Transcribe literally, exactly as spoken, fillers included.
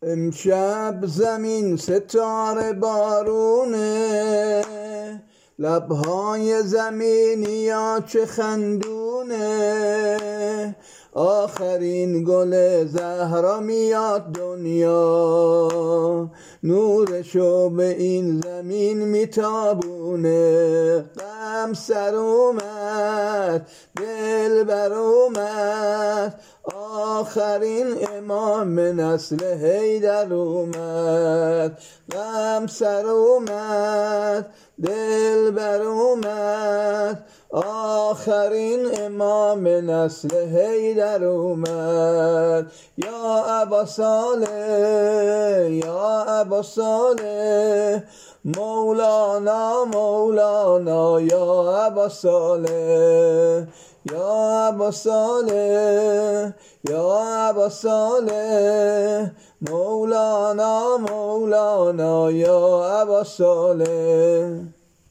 امشب زمین ستاره بارونه، لبهای زمینیا چه خندونه. آخرین گل زهرا میاد دنیا، نورشو به این زمین میتابونه. غم سر اومد دل بر اومد، آخرین امام نسل حیدر اومد. غم سر اومد دل بر اومد، آخرین امام نسل حیدر اومد. یا ابا صالح یا ابا صالح، مولانا مولانا یا ابا صالح. یا ابا صالح یا ابا صالح، مولانا مولانا یا ابا صالح.